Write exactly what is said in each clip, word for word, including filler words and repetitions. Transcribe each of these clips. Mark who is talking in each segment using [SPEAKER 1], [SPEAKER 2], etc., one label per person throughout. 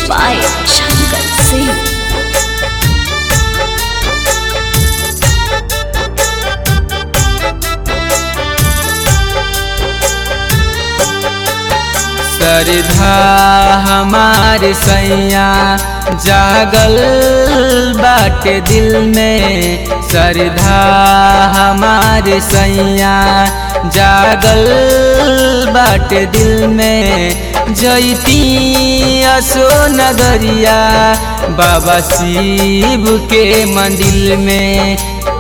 [SPEAKER 1] by Shankar Singh.
[SPEAKER 2] श्रद्धा हमार सैया जागल बाटे दिल में, श्रद्धा हमार सैया जागल बाटे दिल में। जैती असो नगरिया बाबा शिव के मंदिर में,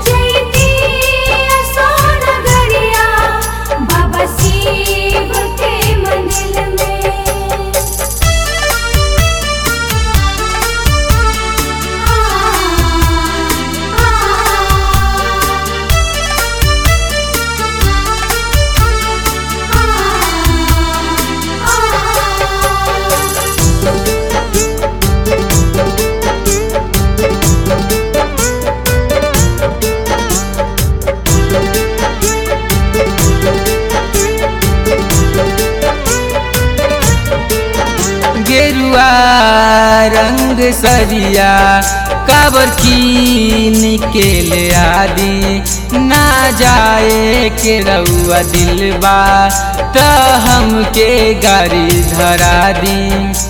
[SPEAKER 2] गेरुआ रंग सरिया काबर की निकेले आदि, ना जाए के रउआ दिलबा त हमके गाड़ी धरा दी।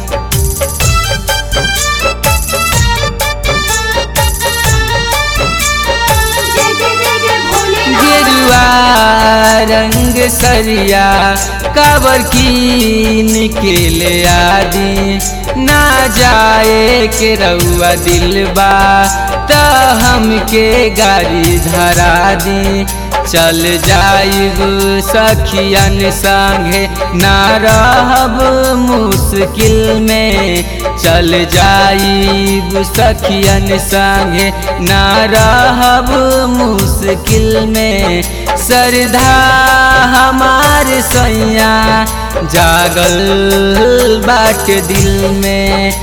[SPEAKER 2] गेरुआ रंग सरिया काबर की निकेले आदि, ना जाए के रउआ दिलबा त हमके गाड़ी धरा दी। चल जाइब सखियन संगे ना रहब मुश्किल में, चल जाइब सखियन संगे ना रहब मुश्किल में। श्रद्धा हमार सैया जागल बाटे दिल में,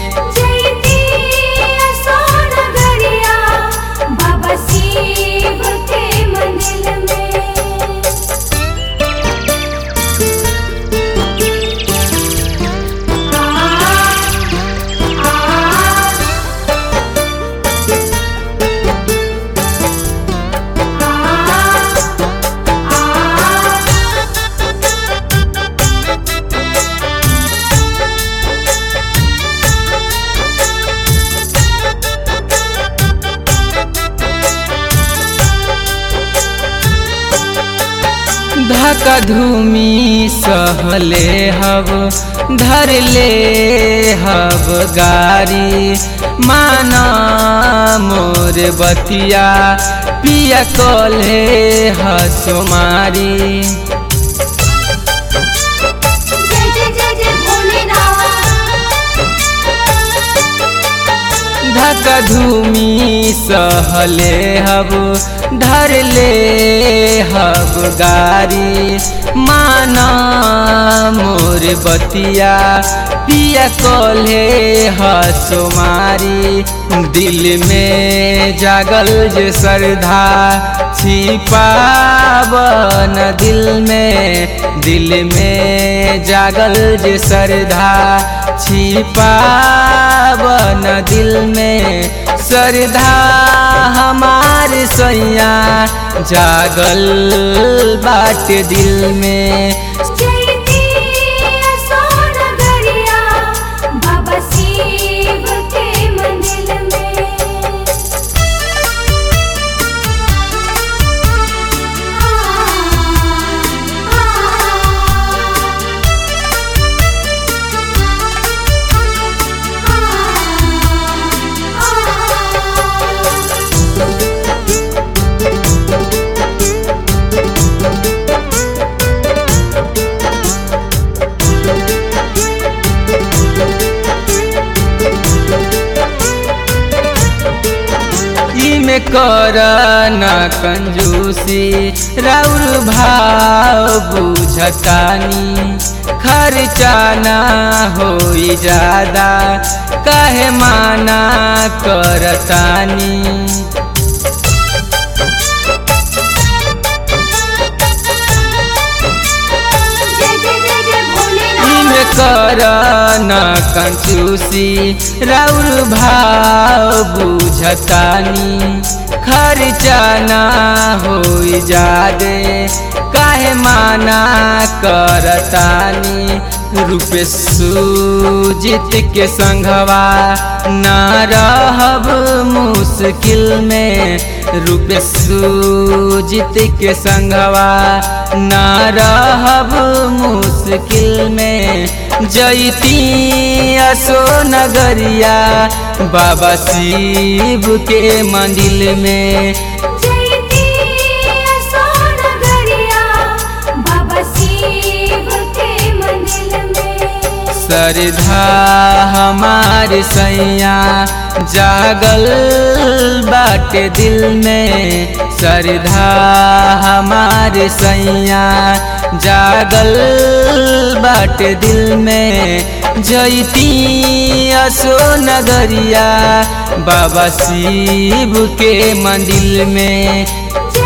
[SPEAKER 2] धक्का धूमी सहले हब धर ले हब गारी, माना मोर बतिया पिया कोले हसो मारी। धक्का धूमी सहले हब धर ले हब गारी, माना मोर बतिया पिया कोले हसो मारी। दिल में जागल जे श्रद्धा छिपावन दिल में, दिल में जागल जे श्रद्धा छिपावन दिल में। श्रद्धा हमार सैया जागल बाटे दिल में, में कर न कंजूसी राउर भाव बुझतानी, खर्चा ना होई ज्यादा काहे माना करतानी। कर न कंजूसी राउर भाव बुझतानी खर्चा ना होई जादे काहे माना करतानी रूपे सुजित के संघवा ना रहब मुश्किल में रूपे सुजित के संघवा ना रहब मुश्किल में जैती असो नगरिया बाबा शिव के मंदिर में
[SPEAKER 1] जयती असो नगरिया बाबा शिव के मंदिर में
[SPEAKER 2] श्रद्धा हमार सैया जागल बाटे दिल में श्रद्धा हमार सैया जागल बाटे दिल में जैती असो नगरिया बाबा शिव के मंदिर में।